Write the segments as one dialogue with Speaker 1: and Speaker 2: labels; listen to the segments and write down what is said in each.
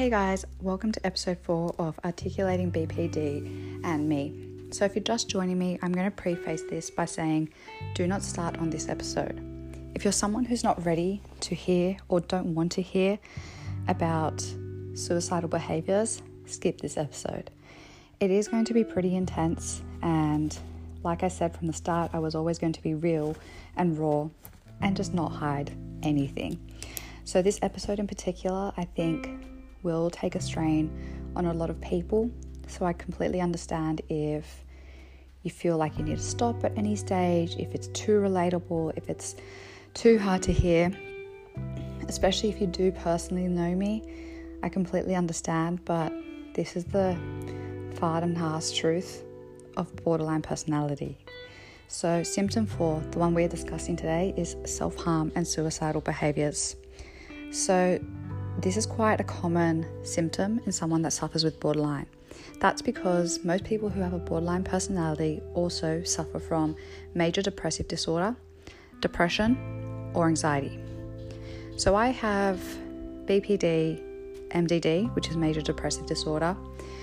Speaker 1: Hey guys, welcome to episode 4 of Articulating BPD and Me. So if you're just joining me, I'm going to preface this by saying do not start on this episode. If you're someone who's not ready to hear or don't want to hear about suicidal behaviors, skip this episode. It is going to be pretty intense, and like I said from the start, I was always going to be real and raw and just not hide anything. So this episode in particular, I think, will take a strain on a lot of people. So I completely understand if you feel like you need to stop at any stage, if it's too relatable, if it's too hard to hear, especially if you do personally know me. I completely understand, but this is the hard and harsh truth of borderline personality. So symptom 4, the one we're discussing today, is self-harm and suicidal behaviors. So this is quite a common symptom in someone that suffers with borderline. That's because most people who have a borderline personality also suffer from major depressive disorder, depression, or anxiety. So I have BPD, MDD, which is major depressive disorder,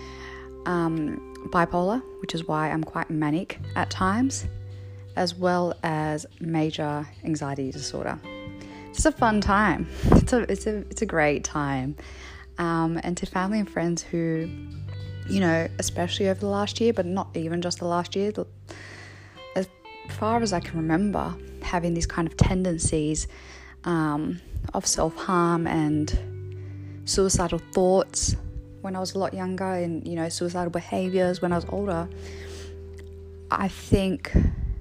Speaker 1: bipolar, which is why I'm quite manic at times, as well as major anxiety disorder. It's a fun time. It's a great time. And to family and friends who, especially over the last year, but not even just the last year, as far as I can remember, having these kind of tendencies of self-harm and suicidal thoughts when I was a lot younger, and, suicidal behaviors when I was older, I think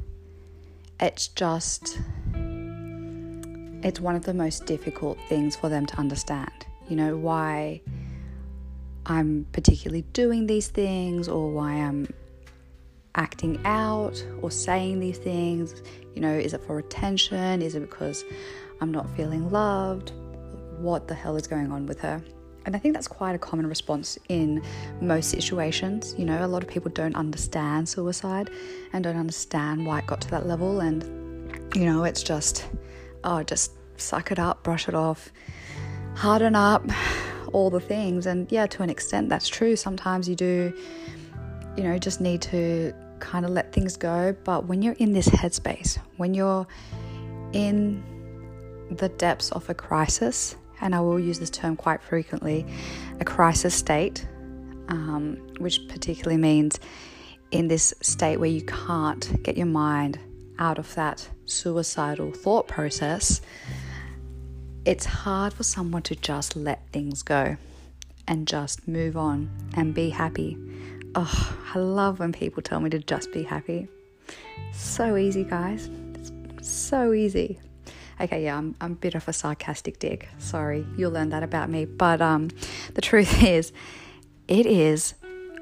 Speaker 1: it's one of the most difficult things for them to understand, why I'm particularly doing these things, or why I'm acting out or saying these things. Is it for attention? Is it because I'm not feeling loved? What the hell is going on with her? And I think that's quite a common response in most situations. A lot of people don't understand suicide and don't understand why it got to that level. And, it's just suck it up, brush it off, harden up, all the things. And yeah, to an extent, that's true. Sometimes you do, just need to kind of let things go. But when you're in this headspace, when you're in the depths of a crisis, and I will use this term quite frequently, a crisis state, which particularly means in this state where you can't get your mind out of that suicidal thought process, it's hard for someone to just let things go and just move on and be happy. Oh, I love when people tell me to just be happy. So easy, guys. It's so easy. Okay, yeah, I'm a bit of a sarcastic dick. Sorry, you'll learn that about me. But the truth is, it is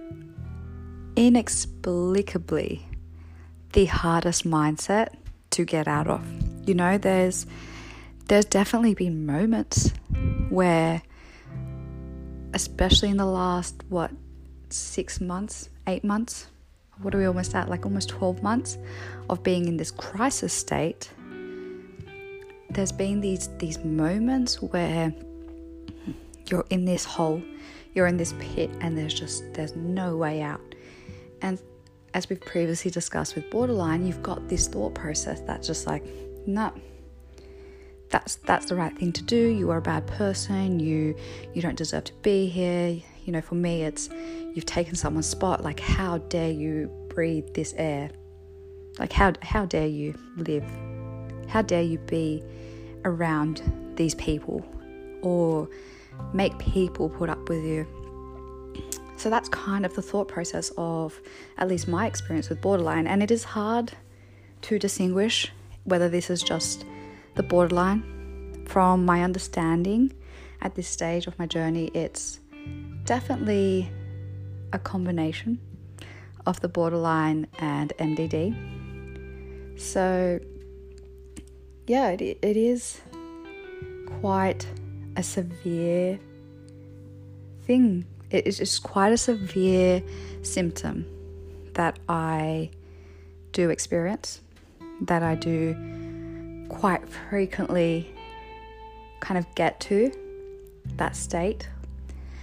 Speaker 1: inexplicably the hardest mindset to get out of. There's definitely been moments where, especially in the last, 6 months, 8 months, what are we almost at, almost 12 months of being in this crisis state, there's been these moments where you're in this hole, you're in this pit, and there's no way out. And as we've previously discussed with borderline, you've got this thought process that's just like, no, that's the right thing to do. You are a bad person. You don't deserve to be here. For me, it's you've taken someone's spot. Like, how dare you breathe this air? Like, how dare you live? How dare you be around these people or make people put up with you? So that's kind of the thought process of at least my experience with borderline. And it is hard to distinguish whether this is just the borderline. From my understanding at this stage of my journey, it's definitely a combination of the borderline and MDD. So yeah, it is quite a severe thing. It is just quite a severe symptom that I do experience, that I do quite frequently kind of get to that state.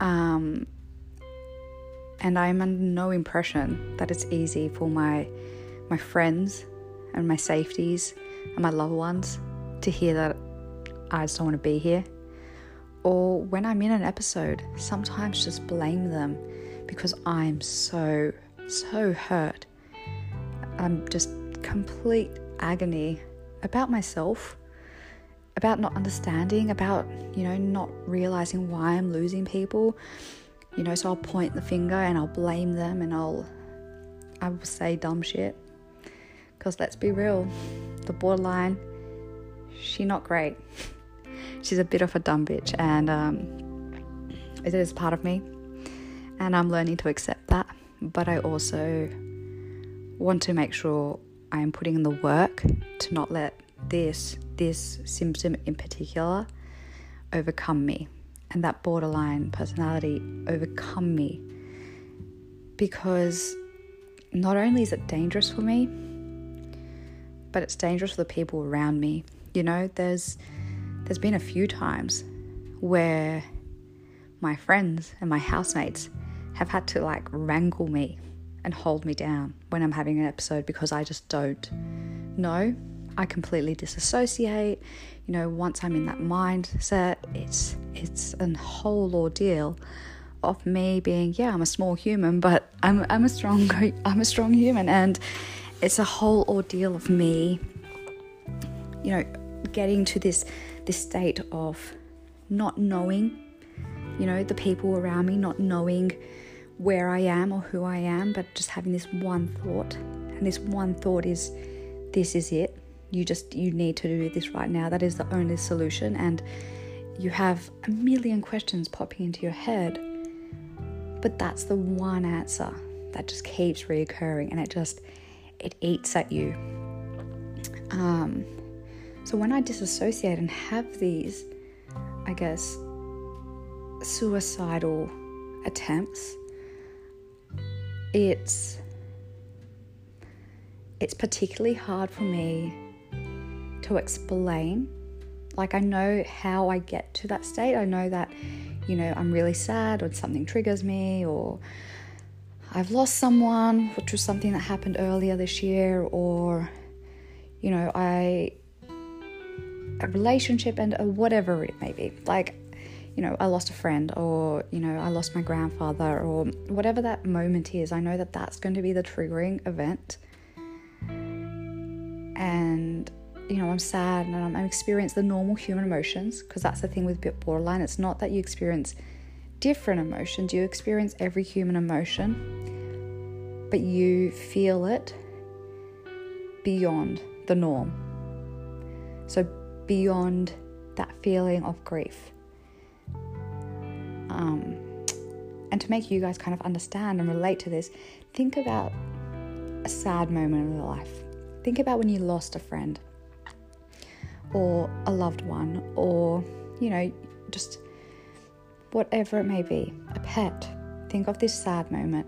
Speaker 1: And I'm under no impression that it's easy for my friends and my safeties and my loved ones to hear that I just don't want to be here. Or when I'm in an episode, sometimes just blame them because I'm so hurt. I'm just complete agony about myself, about not understanding, about, not realizing why I'm losing people. So I'll point the finger and I'll blame them and I will say dumb shit. Because let's be real, the borderline, she's not great. She's a bit of a dumb bitch, and it is part of me, and I'm learning to accept that. But I also want to make sure I am putting in the work to not let this symptom in particular overcome me, and that borderline personality overcome me, because not only is it dangerous for me, but it's dangerous for the people around me. There's been a few times where my friends and my housemates have had to wrangle me and hold me down when I'm having an episode, because I just don't know. I completely disassociate. Once I'm in that mindset, it's a whole ordeal of me being, I'm a small human, but I'm a strong human, and it's a whole ordeal of me, getting to this state of not knowing, the people around me, not knowing where I am or who I am, but just having this one thought. And this one thought is, this is it. You need to do this right now. That is the only solution. And you have a million questions popping into your head, but that's the one answer that just keeps reoccurring, and it eats at you. So when I disassociate and have these, I guess, suicidal attempts, it's particularly hard for me to explain. I know how I get to that state. I know that, I'm really sad, or something triggers me, or I've lost someone, which was something that happened earlier this year, or, a relationship, and whatever it may be. I lost a friend, or, I lost my grandfather, or whatever that moment is. I know that that's going to be the triggering event. And, I'm sad, and I'm experiencing the normal human emotions, because that's the thing with borderline. It's not that you experience different emotions. You experience every human emotion, but you feel it beyond the norm. So beyond that feeling of grief. And to make you guys kind of understand and relate to this, think about a sad moment in your life. Think about when you lost a friend, or a loved one, or, just whatever it may be, a pet. Think of this sad moment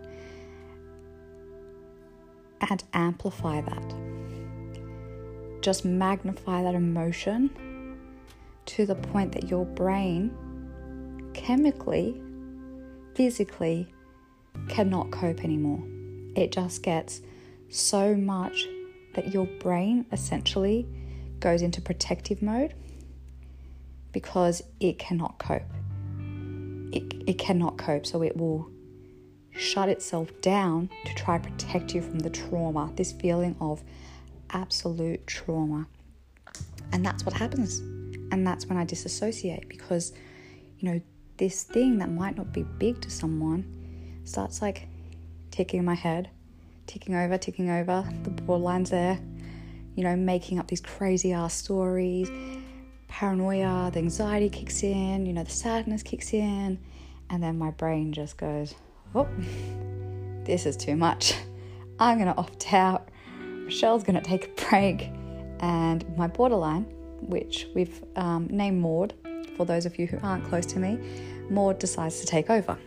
Speaker 1: and amplify that. Just magnify that emotion to the point that your brain chemically, physically cannot cope anymore. It just gets so much that your brain essentially goes into protective mode because it cannot cope. It cannot cope, so it will shut itself down to try to protect you from the trauma, this feeling of absolute trauma. And that's what happens. And that's when I disassociate, because, this thing that might not be big to someone starts ticking in my head, ticking over, the borderline's there, making up these crazy ass stories, paranoia, the anxiety kicks in, the sadness kicks in, and then my brain just goes, oh, this is too much. I'm going to opt out. Michelle's going to take a break. And my borderline, which we've named Maud, for those of you who aren't close to me, Maud decides to take over.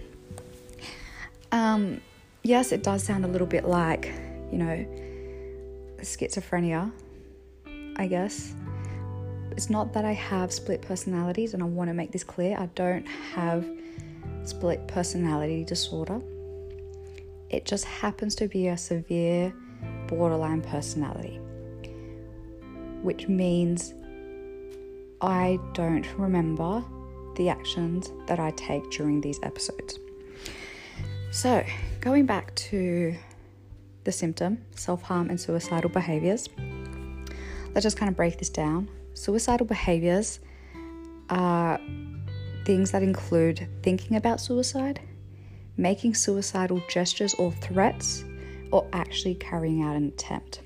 Speaker 1: Yes, it does sound a little bit like, schizophrenia, I guess. It's not that I have split personalities, and I want to make this clear. I don't have split personality disorder. It just happens to be a severe borderline personality, which means I don't remember the actions that I take during these episodes. So, going back to the symptom, self-harm and suicidal behaviors, let's just kind of break this down. Suicidal behaviors are things that include thinking about suicide, making suicidal gestures or threats, or actually carrying out an attempt.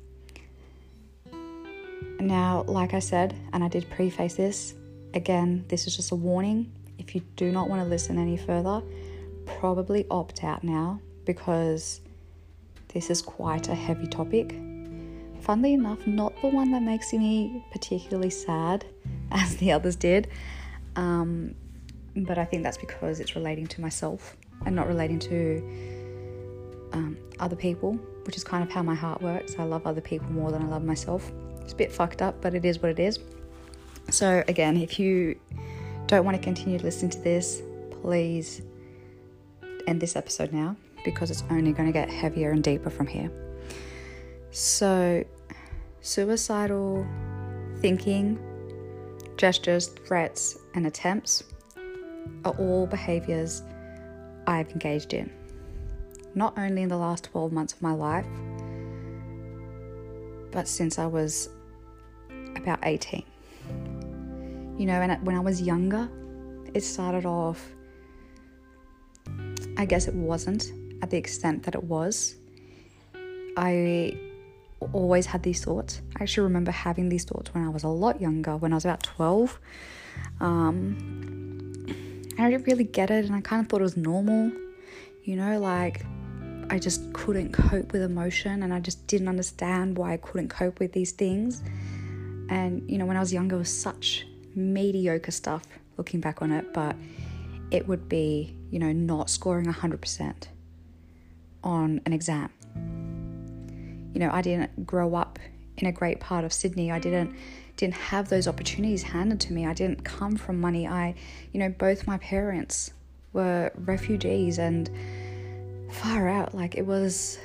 Speaker 1: Now, like I said, and I did preface this, again, this is just a warning. If you do not want to listen any further, probably opt out now, because this is quite a heavy topic. Funnily enough, not the one that makes me particularly sad as the others did, but I think that's because it's relating to myself and not relating to other people, which is kind of how my heart works. I love other people more than I love myself. It's a bit fucked up, but it is what it is. So again, if you don't want to continue to listen to this, please end this episode now, because it's only going to get heavier and deeper from here. So, suicidal thinking, gestures, threats, and attempts are all behaviors I've engaged in, not only in the last 12 months of my life, but since I was about 18. And when I was younger, it started off, I guess it wasn't at the extent that it was. I always had these thoughts. I actually remember having these thoughts when I was a lot younger, when I was about 12. I didn't really get it, and I kind of thought it was normal. I just couldn't cope with emotion, and I just didn't understand why I couldn't cope with these things. And, when I was younger, it was such mediocre stuff, looking back on it, but it would be, not scoring 100% on an exam. I didn't grow up in a great part of Sydney. I didn't have those opportunities handed to me. I didn't come from money. Both my parents were refugees, and far out, it was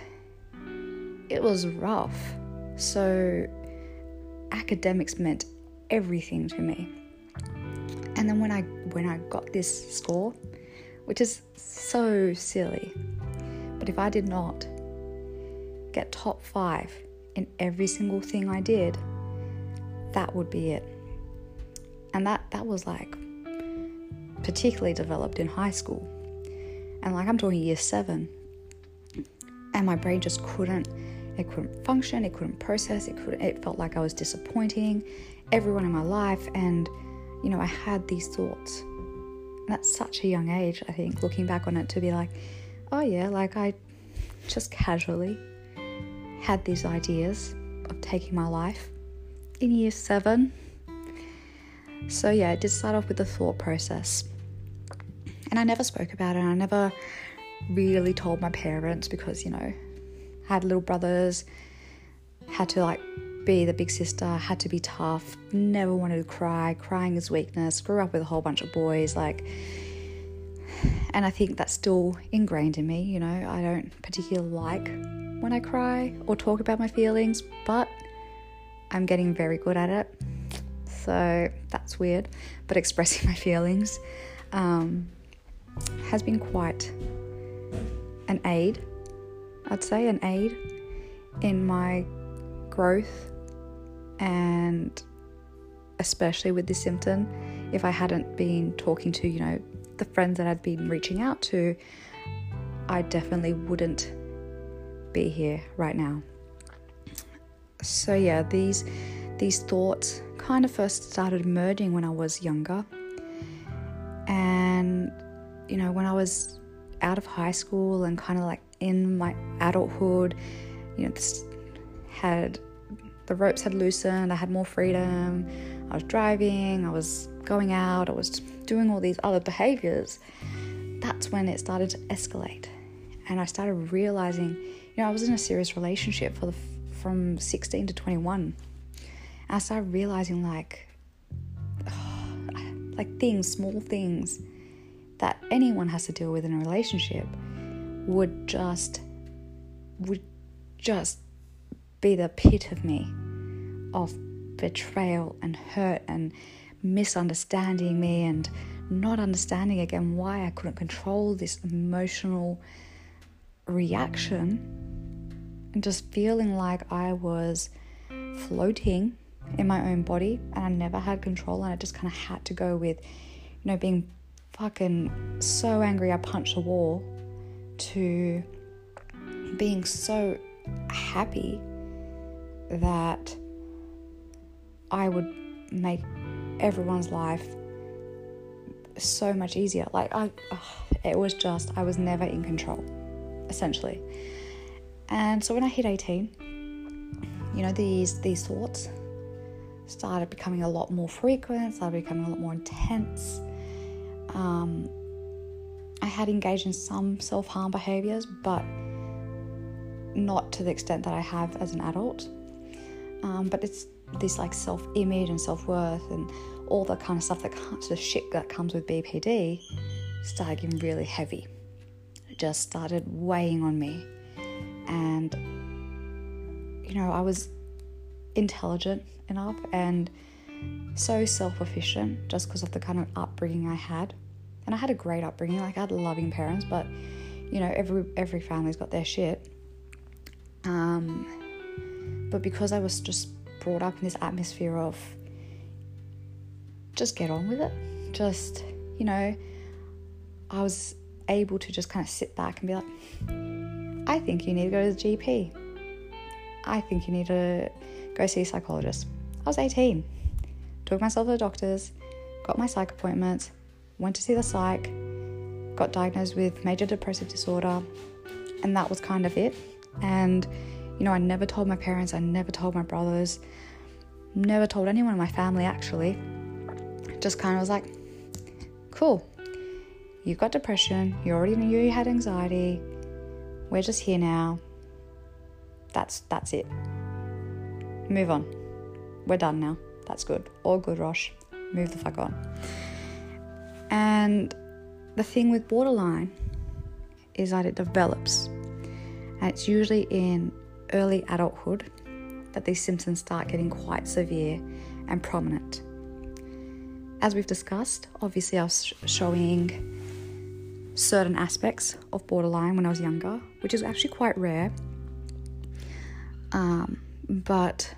Speaker 1: rough. So academics meant everything to me. And then when I got this score, which is so silly, but if I did not get top 5 in every single thing I did, that would be it. And that was particularly developed in high school. And I'm talking year 7. And my brain just couldn't function, it couldn't process, it felt like I was disappointing everyone in my life. And, I had these thoughts. And at such a young age, I think, looking back on it, to be like, oh yeah, I just casually had these ideas of taking my life in year 7. So yeah, it did start off with the thought process. And I never spoke about it. I never really told my parents because, I had little brothers, had to be the big sister, had to be tough, never wanted to cry. Crying is weakness. Grew up with a whole bunch of boys, and I think that's still ingrained in me. I don't particularly like when I cry or talk about my feelings, but I'm getting very good at it. So that's weird. But expressing my feelings has been quite an aid, I'd say, in my growth, and especially with this symptom. If I hadn't been talking to, the friends that I'd been reaching out to, I definitely wouldn't be here right now. So yeah, these thoughts kind of first started emerging when I was younger. And, when I was out of high school and kind of in my adulthood, the ropes had loosened, I had more freedom, I was driving, I was going out, I was doing all these other behaviors. That's when it started to escalate. And I started realizing, I was in a serious relationship from 16 to 21. And I started realizing small things that anyone has to deal with in a relationship would just be the pit of me, of betrayal and hurt and misunderstanding me and not understanding again why I couldn't control this emotional reaction, and just feeling like I was floating in my own body and I never had control, and I just kind of had to go with, being fucking so angry I punched a wall, to being so happy that I would make everyone's life so much easier. Like I was never in control, essentially. And so when I hit 18, these thoughts started becoming a lot more frequent, started becoming a lot more intense. I had engaged in some self-harm behaviors, but not to the extent that I have as an adult. But it's this like self-image and self-worth and all the kind of stuff the shit that comes with BPD started getting really heavy. It just started weighing on me. And, I was intelligent enough and so self-efficient just because of the kind of upbringing I had. And I had a great upbringing. Like, I had loving parents, but, every family's got their shit. But because I was just brought up in this atmosphere of just get on with it, just, I was able to just kind of sit back and be like, I think you need to go to the GP. I think you need to go see a psychologist. I was 18, took myself to the doctors, got my psych appointments, went to see the psych, got diagnosed with major depressive disorder, and that was kind of it. And I never told my parents, I never told my brothers, never told anyone in my family actually. Just kind of was like, cool, you've got depression, you already knew you had anxiety, we're just here now, that's it. Move on. We're done now. That's good. All good, Rosh. Move the fuck on. And the thing with borderline is that it develops. And it's usually in early adulthood that these symptoms start getting quite severe and prominent. As we've discussed, obviously I was showing certain aspects of borderline when I was younger, which is actually quite rare. But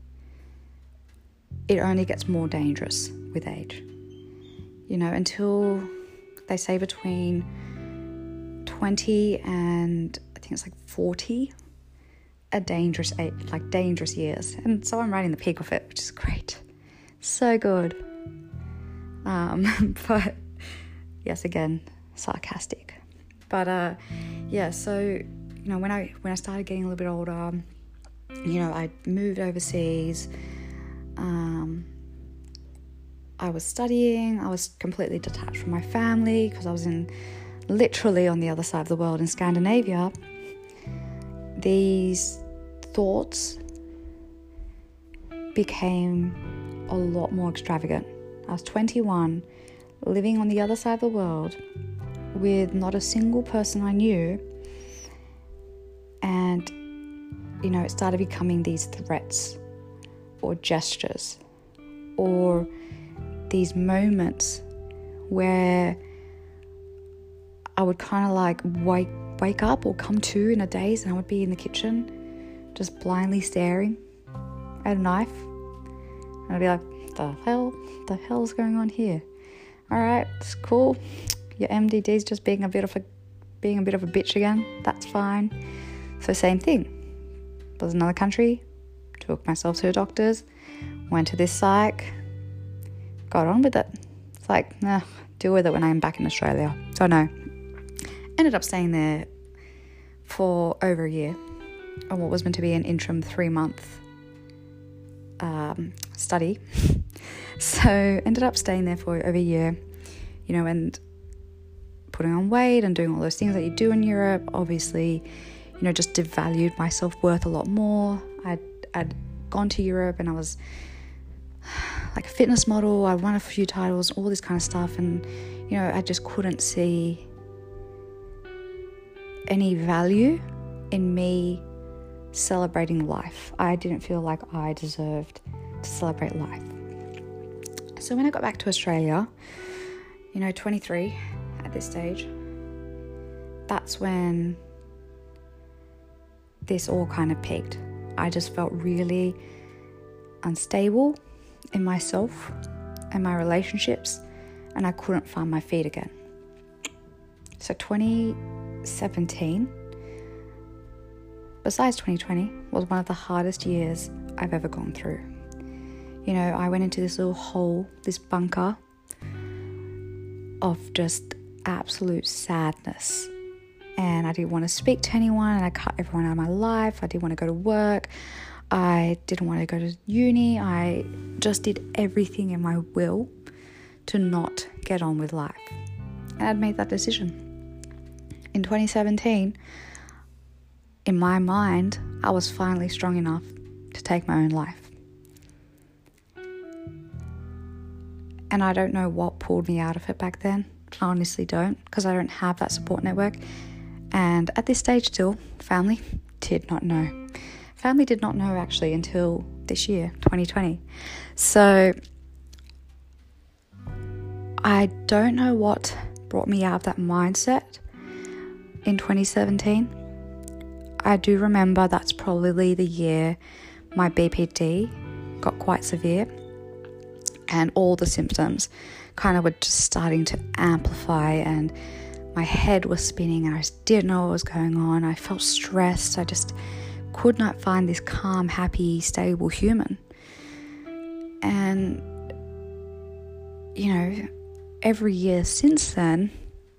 Speaker 1: it only gets more dangerous with age. Until they say between 20 and I think it's like 40 are dangerous age, like dangerous years. And so I'm riding the peak of it, which is great. So good. But yes, again, sarcastic. But so when I started getting a little bit older, I moved overseas. I was studying. I was completely detached from my family because I was literally on the other side of the world in Scandinavia. These thoughts became a lot more extravagant. I was 21, living on the other side of the world with not a single person I knew, and it started becoming these threats or gestures or these moments where I would kind of like wake up or come to in a daze, and I would be in the kitchen just blindly staring at a knife, and I'd be like, the hell's going on here? All right, it's cool. Your MDD's just being a bit of a bitch again. That's fine. So same thing. Was another country, took myself to the doctors, went to this psych, got on with it. It's like, deal with it when I'm back in Australia. So no, ended up staying there for over a year on what was meant to be an interim 3-month study. So ended up staying there for over a year, and putting on weight and doing all those things that you do in Europe. Obviously, just devalued my self-worth a lot more. I'd gone to Europe and I was like a fitness model. I won a few titles, all this kind of stuff. And, I just couldn't see any value in me celebrating life. I didn't feel like I deserved to celebrate life. So when I got back to Australia, 23 at this stage, that's when this all kind of peaked. I just felt really unstable in myself and my relationships, and I couldn't find my feet again. So 2017, besides 2020, was one of the hardest years I've ever gone through. I went into this little hole, this bunker of just absolute sadness. And I didn't want to speak to anyone, and I cut everyone out of my life. I didn't want to go to work. I didn't want to go to uni. I just did everything in my will to not get on with life. And I'd made that decision. In 2017, in my mind, I was finally strong enough to take my own life. And I don't know what pulled me out of it back then. I honestly don't, because I don't have that support network. And at this stage still, family did not know. Family did not know actually until this year, 2020. So I don't know what brought me out of that mindset in 2017. I do remember that's probably the year my BPD got quite severe, and all the symptoms kind of were just starting to amplify, and my head was spinning and I just didn't know what was going on. I felt stressed. I just could not find this calm, happy, stable human. And, every year since then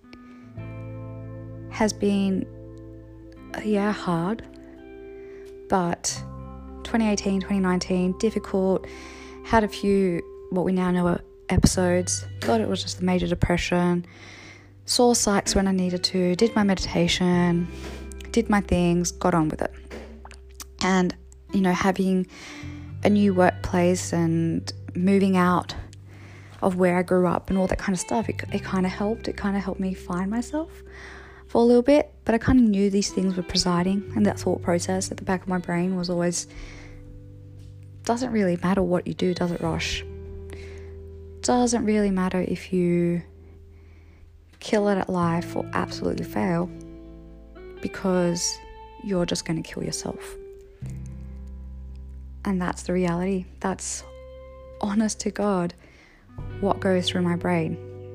Speaker 1: has been, hard. But 2018, 2019, difficult. Had a few, what we now know are episodes. Thought it was just a major depression. Saw psychs when I needed to, did my meditation, did my things, got on with it. And, having a new workplace and moving out of where I grew up and all that kind of stuff, it kind of helped. It kind of helped me find myself for a little bit. But I kind of knew these things were presiding, and that thought process at the back of my brain was always, doesn't really matter what you do, does it, Rosh? Doesn't really matter if you kill it at life or absolutely fail, because you're just going to kill yourself. And that's the reality. That's, honest to God, what goes through my brain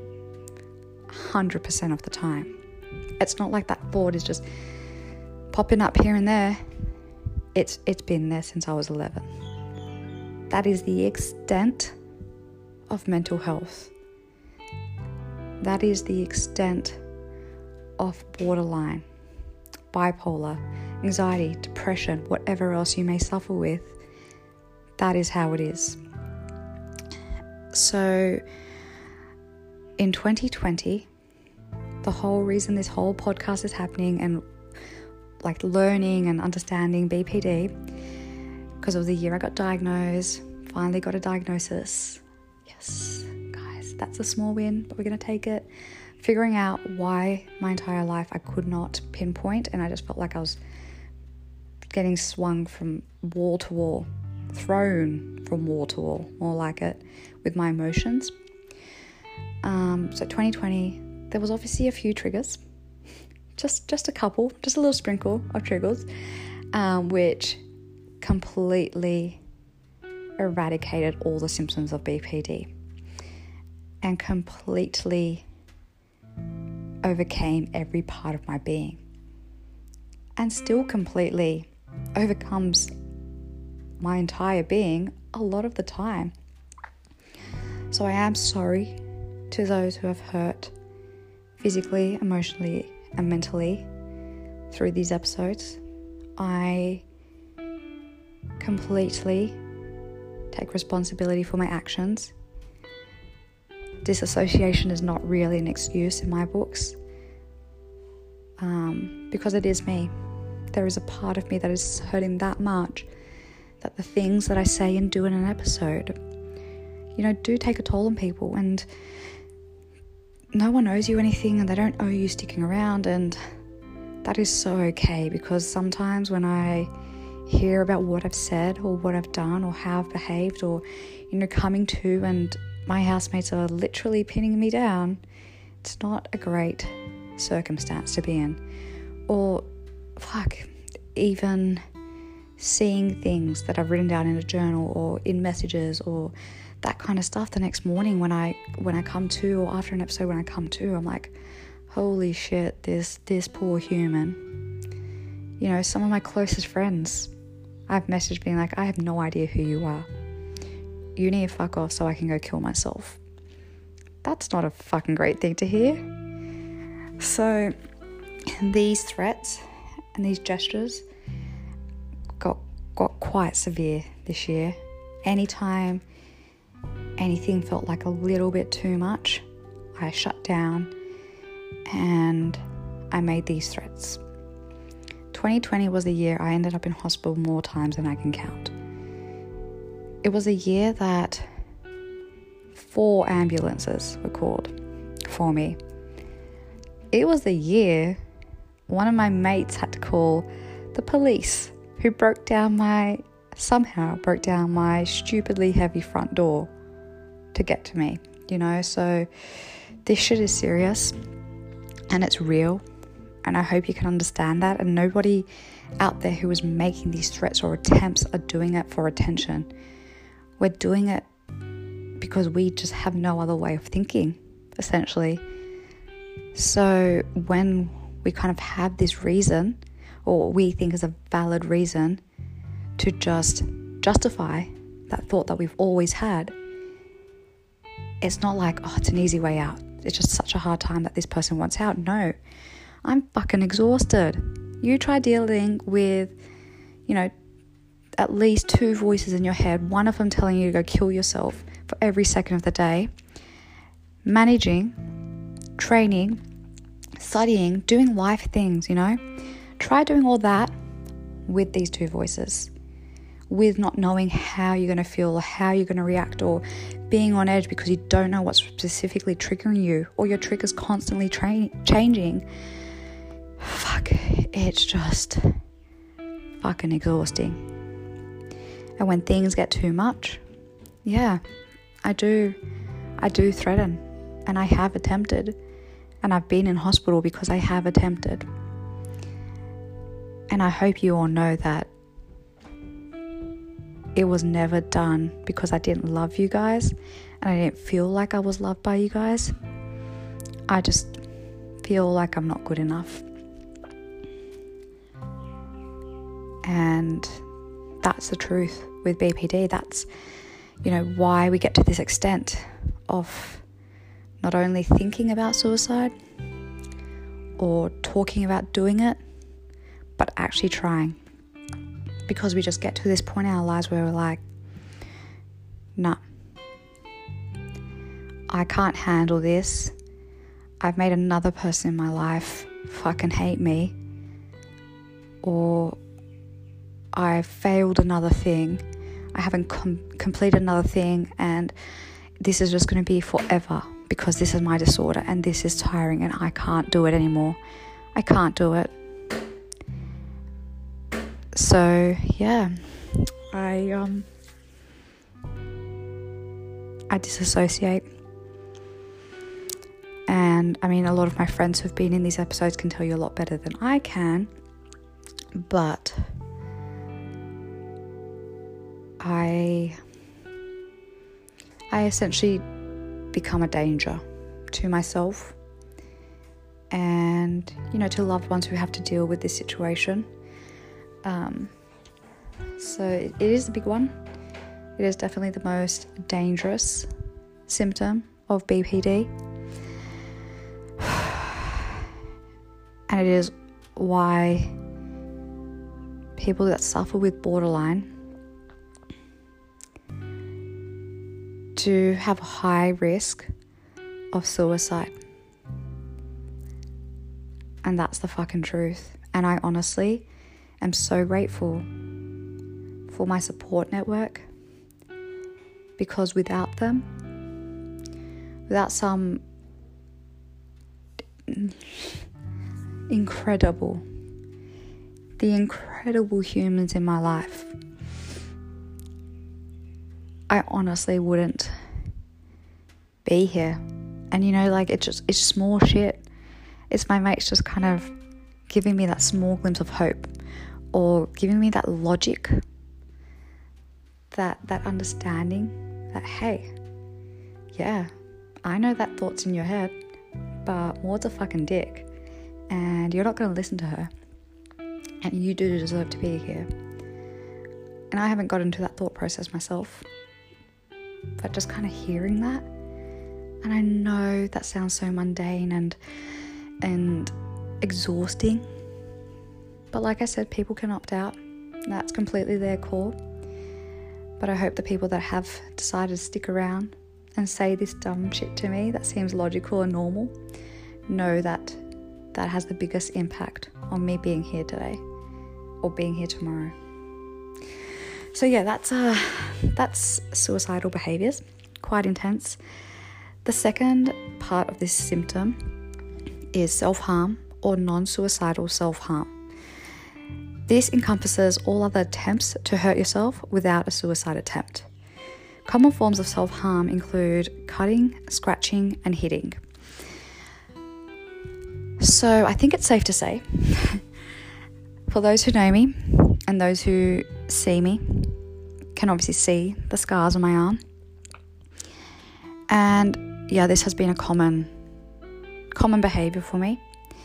Speaker 1: 100% of the time. It's not like that thought is just popping up here and there. It's been there since I was 11. That is the extent of mental health. That is the extent of borderline, bipolar, anxiety, depression, whatever else you may suffer with. That is how it is. So in 2020, the whole reason this whole podcast is happening and like learning and understanding BPD, because of the year I got diagnosed, finally got a diagnosis. Yes, guys, that's a small win, but we're going to take it. Figuring out why my entire life I could not pinpoint, and I just felt like I was getting swung from wall to wall, thrown from wall to wall, more like it, with my emotions. So 2020, there was obviously a few triggers, just a couple, just a little sprinkle of triggers, which completely eradicated all the symptoms of BPD and completely overcame every part of my being, and still completely overcomes my entire being a lot of the time. So I am sorry to those who have hurt physically, emotionally, and mentally through these episodes. I completely take responsibility for my actions. Disassociation is not really an excuse in my books, because it is me. There is a part of me that is hurting that much that the things that I say and do in an episode do take a toll on people, and no one owes you anything and they don't owe you sticking around, and that is so okay, because sometimes when I hear about what I've said or what I've done or how I've behaved, or coming to and my housemates are literally pinning me down, it's not a great circumstance to be in. Or even seeing things that I've written down in a journal or in messages or that kind of stuff the next morning when I come to, or after an episode when I come to, I'm like, holy shit, this poor human. Some of my closest friends, I've messaged being like, I have no idea who you are. You need to fuck off so I can go kill myself. That's not a fucking great thing to hear. So these threats and these gestures got quite severe this year. Anytime anything felt like a little bit too much, I shut down and I made these threats. 2020 was the year I ended up in hospital more times than I can count. It was a year that 4 ambulances were called for me. It was the year one of my mates had to call the police, who somehow broke down my stupidly heavy front door to get to me, so this shit is serious and it's real, and I hope you can understand that. And nobody out there who is making these threats or attempts are doing it for attention. We're doing it because we just have no other way of thinking, essentially. So when we kind of have this reason, or we think is a valid reason, to just justify that thought that we've always had, it's not like, it's an easy way out. It's just such a hard time that this person wants out. No, I'm fucking exhausted. You try dealing with, at least 2 voices in your head, one of them telling you to go kill yourself for every second of the day, managing, training, studying, doing life things, Try doing all that with these 2 voices, with not knowing how you're going to feel or how you're going to react, or being on edge because you don't know what's specifically triggering you, or your trigger's constantly changing. It's just fucking exhausting. And when things get too much, I do threaten, and I have attempted, and I've been in hospital because I have attempted. And I hope you all know that it was never done because I didn't love you guys and I didn't feel like I was loved by you guys. I just feel like I'm not good enough. And that's the truth with BPD. That's, why we get to this extent of not only thinking about suicide or talking about doing it, but actually trying. Because we just get to this point in our lives where we're like, nah, I can't handle this. I've made another person in my life fucking hate me. Or I've failed another thing. I haven't completed another thing, and this is just going to be forever because this is my disorder and this is tiring and I can't do it anymore. I can't do it. So I disassociate, and I mean, a lot of my friends who've been in these episodes can tell you a lot better than I can, but I essentially become a danger to myself and to loved ones who have to deal with this situation. So it is a big one. It is definitely the most dangerous symptom of BPD. And it is why people that suffer with borderline do have a high risk of suicide. And that's the fucking truth. And I honestly am so grateful for my support network because without them, without some incredible humans in my life, I honestly wouldn't be here. And it's small shit. It's my mates just kind of giving me that small glimpse of hope, or giving me that logic, that understanding that, hey, yeah, I know that thought's in your head, but Maud's a fucking dick and you're not going to listen to her, and you do deserve to be here. And I haven't got into that thought process myself, but just kind of hearing that, and I know that sounds so mundane and exhausting, but like I said, people can opt out. That's completely their call. But I hope the people that have decided to stick around and say this dumb shit to me that seems logical and normal know that that has the biggest impact on me being here today or being here tomorrow. So yeah, that's suicidal behaviours. Quite intense. The second part of this symptom is self-harm or non-suicidal self-harm. This encompasses all other attempts to hurt yourself without a suicide attempt. Common forms of self-harm include cutting, scratching, and hitting. So I think it's safe to say, for those who know me and those who see me, can obviously see the scars on my arm. And yeah, this has been a common behaviour for me.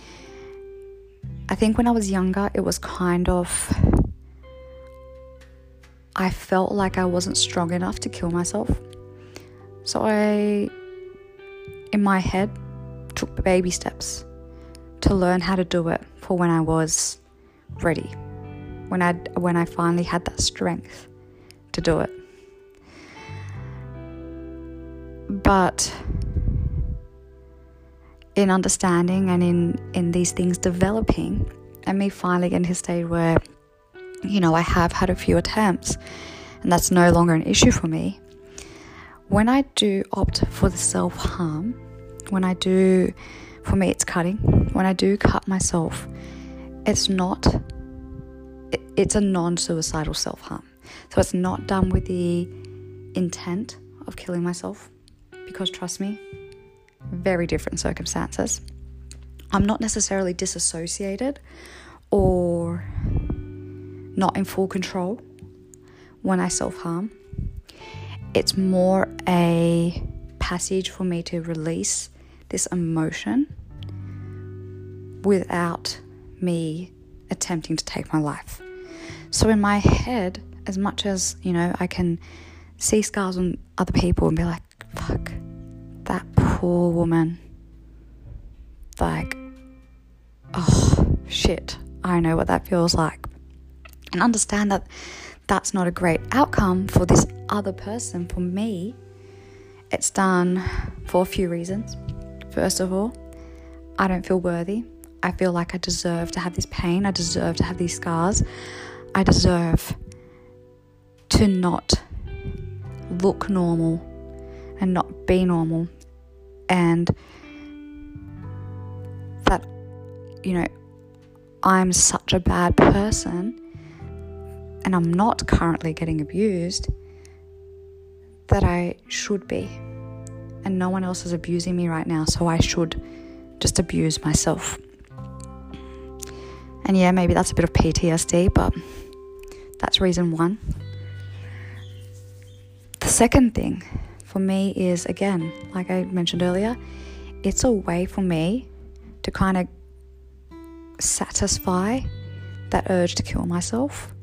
Speaker 1: I think when I was younger, it was I felt like I wasn't strong enough to kill myself. So I, in my head, took baby steps to learn how to do it for when I was ready, when I finally had that strength to do it. But in understanding and in these things developing, and me finally getting to a stage where, I have had a few attempts and that's no longer an issue for me. When I do opt for the self-harm, for me it's cutting. When I do cut myself, it's a non-suicidal self-harm. So it's not done with the intent of killing myself, because trust me, very different circumstances. I'm not necessarily disassociated or not in full control when I self-harm. It's more a passage for me to release this emotion without me attempting to take my life. So in my head, as much as, I can see scars on other people and be like, fuck, that poor woman. Like, oh, shit, I know what that feels like. And understand that that's not a great outcome for this other person. For me, it's done for a few reasons. First of all, I don't feel worthy. I feel like I deserve to have this pain. I deserve to have these scars. I deserve to not look normal and not be normal. And that, I'm such a bad person and I'm not currently getting abused that I should be. And no one else is abusing me right now, so I should just abuse myself. And yeah, maybe that's a bit of PTSD, but that's reason one. The second thing for me is, again, like I mentioned earlier, it's a way for me to kind of satisfy that urge to kill myself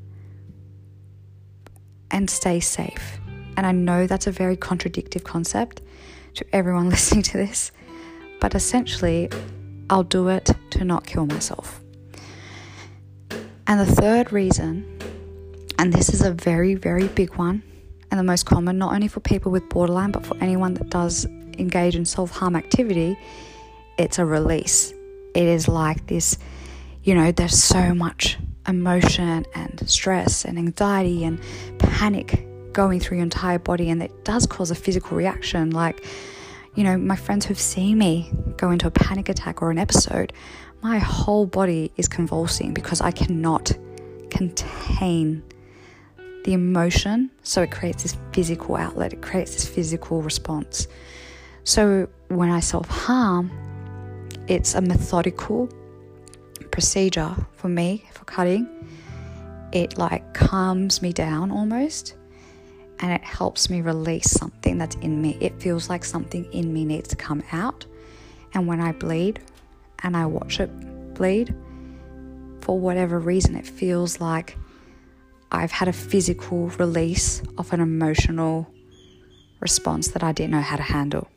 Speaker 1: and stay safe. And I know that's a very contradictive concept to everyone listening to this, but essentially I'll do it to not kill myself. And the third reason, and this is a very, very big one and the most common, not only for people with borderline, but for anyone that does engage in self-harm activity, it's a release. It is like this, there's so much emotion and stress and anxiety and panic going through your entire body, and it does cause a physical reaction. Like, you know, my friends who've seen me go into a panic attack or an episode, my whole body is convulsing because I cannot contain the emotion. So it creates this physical outlet, it creates this physical response. So when I self-harm, it's a methodical procedure for me, for cutting. It like calms me down almost, and it helps me release something that's in me. It feels like something in me needs to come out. And when I bleed and I watch it bleed, for whatever reason, it feels like I've had a physical release of an emotional response that I didn't know how to handle.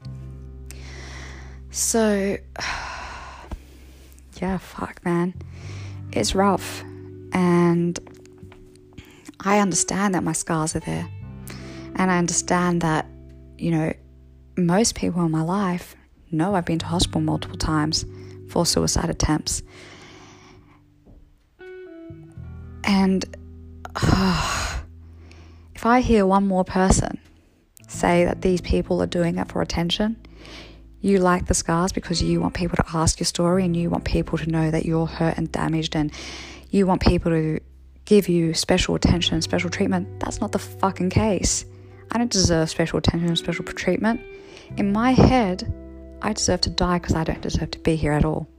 Speaker 1: So, yeah, fuck, man. It's rough. And I understand that my scars are there. And I understand that, you know, most people in my life know I've been to hospital multiple times for suicide attempts. And if I hear one more person say that these people are doing it for attention, you like the scars because you want people to ask your story, and you want people to know that you're hurt and damaged, and you want people to give you special attention, special treatment. That's not the fucking case. I don't deserve special attention and special treatment. In my head, I deserve to die because I don't deserve to be here at all.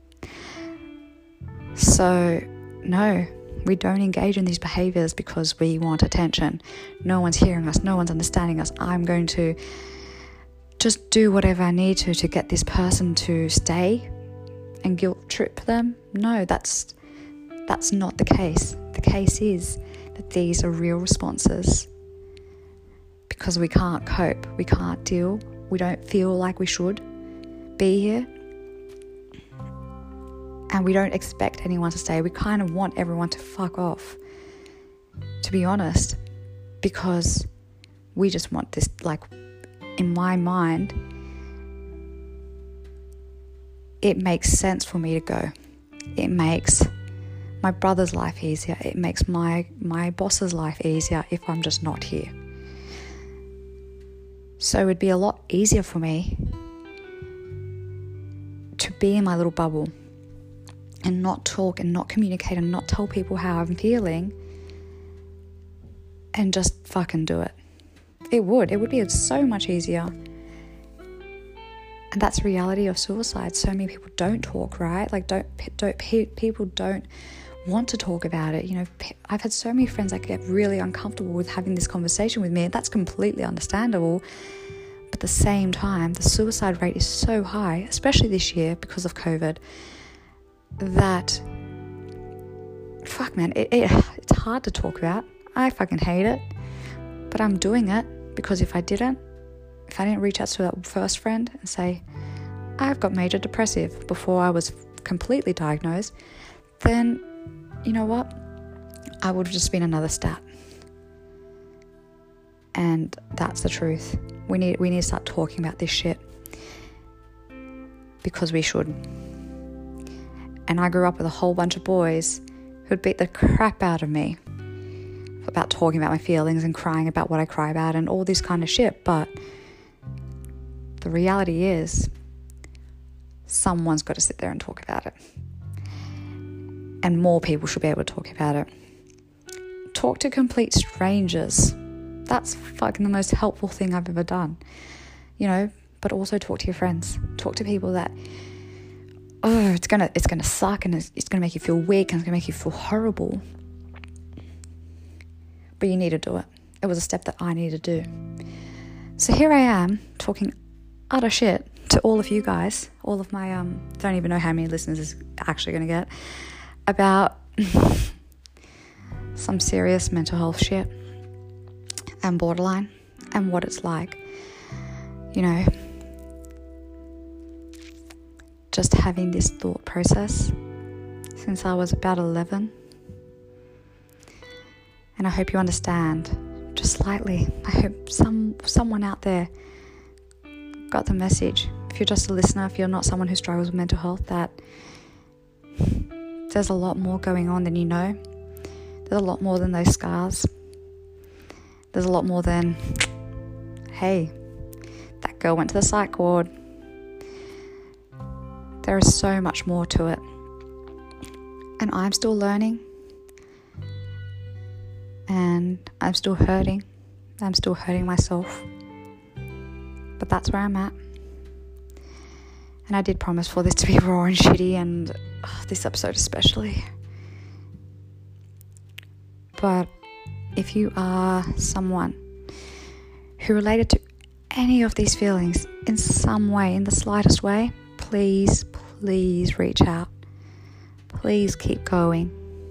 Speaker 1: So, no, we don't engage in these behaviors because we want attention. No one's hearing us. No one's understanding us. I'm going to just do whatever I need to get this person to stay and guilt trip them. No, that's not the case. The case is that these are real responses because we can't cope, we can't deal, we don't feel like we should be here, and we don't expect anyone to stay. We kind of want everyone to fuck off, to be honest, because we just want this, like, in my mind, it makes sense for me to go. It makes my brother's life easier. It makes my boss's life easier if I'm just not here. So it'd be a lot easier for me to be in my little bubble and not talk and not communicate and not tell people how I'm feeling and just fucking do it. It would be so much easier. And that's the reality of suicide. So many people don't talk, right? Like, people don't want to talk about it. You know, I've had so many friends that get really uncomfortable with having this conversation with me, and that's completely understandable. But at the same time, the suicide rate is so high, especially this year because of COVID, that, fuck, man, it's hard to talk about. I fucking hate it, but I'm doing it because if I didn't reach out to that first friend and say, I've got major depressive before I was completely diagnosed, then you know what? I would have just been another stat. And that's the truth. We need to start talking about this shit because we should. And I grew up with a whole bunch of boys who'd beat the crap out of me about talking about my feelings and crying about what I cry about and all this kind of shit. But the reality is, someone's got to sit there and talk about it. And more people should be able to talk about it. Talk to complete strangers. That's fucking the most helpful thing I've ever done. You know, but also talk to your friends. Talk to people that, it's gonna suck and it's gonna make you feel weak and it's gonna make you feel horrible. But you need to do it. It was a step that I needed to do. So here I am talking utter shit to all of you guys, all of my don't even know how many listeners is actually going to get, about some serious mental health shit and borderline and what it's like, you know, just having this thought process since I was about 11. And I hope you understand just slightly. I hope someone out there got the message. If you're just a listener, if you're not someone who struggles with mental health, that there's a lot more going on than you know. There's a lot more than those scars. There's a lot more than, hey, that girl went to the psych ward. There is so much more to it. And I'm still learning. And I'm still hurting. I'm still hurting myself. But that's where I'm at. And I did promise for this to be raw and shitty, and this episode especially. But if you are someone who related to any of these feelings in some way, in the slightest way, please reach out. Please keep going.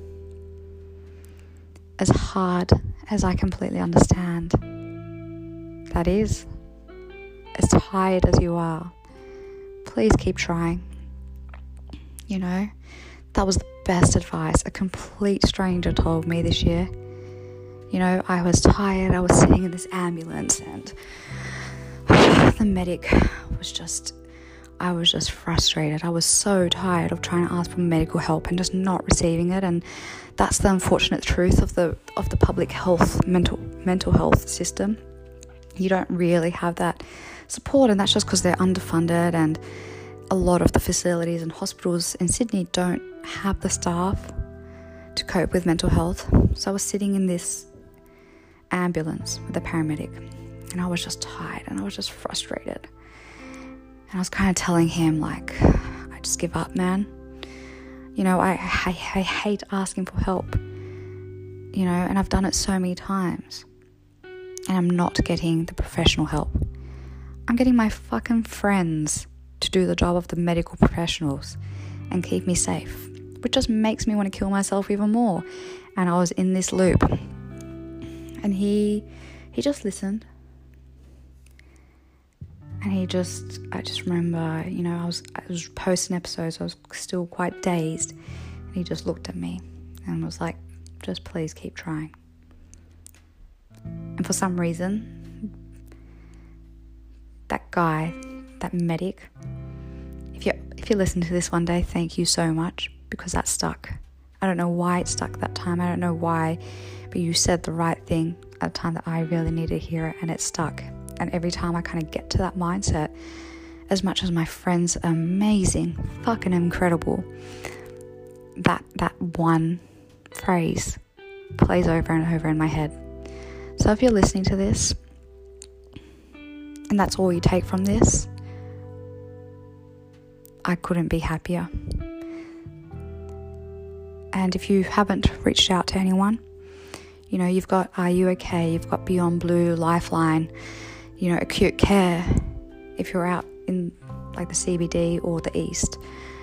Speaker 1: As hard as I completely understand that is, as tired as you are, please keep trying. You know, that was the best advice a complete stranger told me this year. You know, I was tired, I was sitting in this ambulance, and the medic I was just frustrated. I was so tired of trying to ask for medical help and just not receiving it. And that's the unfortunate truth of the public health, mental health system. You don't really have that support, and that's just because they're underfunded, and a lot of the facilities and hospitals in Sydney don't have the staff to cope with mental health. So I was sitting in this ambulance with a paramedic, and I was just tired and I was just frustrated. And I was kind of telling him, like, I just give up, man. You know, I hate asking for help. You know, and I've done it so many times. And I'm not getting the professional help. I'm getting my fucking friends to do the job of the medical professionals and keep me safe, which just makes me want to kill myself even more. And I was in this loop. And he just listened. And I just remember, you know, I was posting episodes, I was still quite dazed. And he just looked at me and was like, just please keep trying. And for some reason, that guy, that medic, if you listen to this one day, thank you so much, because that stuck. I don't know why it stuck that time. I don't know why, but you said the right thing at a time that I really needed to hear it, and it stuck. And every time I kind of get to that mindset, as much as my friends are amazing, fucking incredible, that one phrase plays over and over in my head. So if you're listening to this, and that's all you take from this, I couldn't be happier. And if you haven't reached out to anyone, you know, you've got Are You OK? You've got Beyond Blue, Lifeline, you know, acute care if you're out in like the CBD or the East.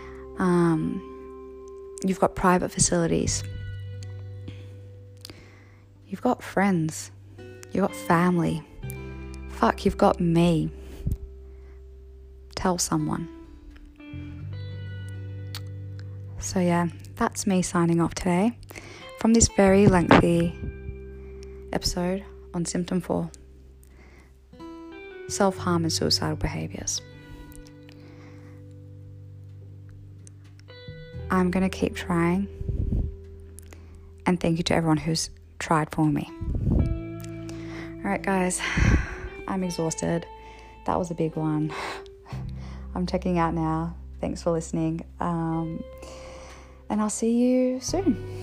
Speaker 1: You've got private facilities. You've got friends. You've got family. Fuck, you've got me. Tell someone. So yeah, that's me signing off today from this very lengthy episode on Symptom 4. Self-harm and suicidal behaviours. I'm going to keep trying, and thank you to everyone who's tried for me. Alright guys, I'm exhausted. That was a big one. I'm checking out now. Thanks for listening. And I'll see you soon.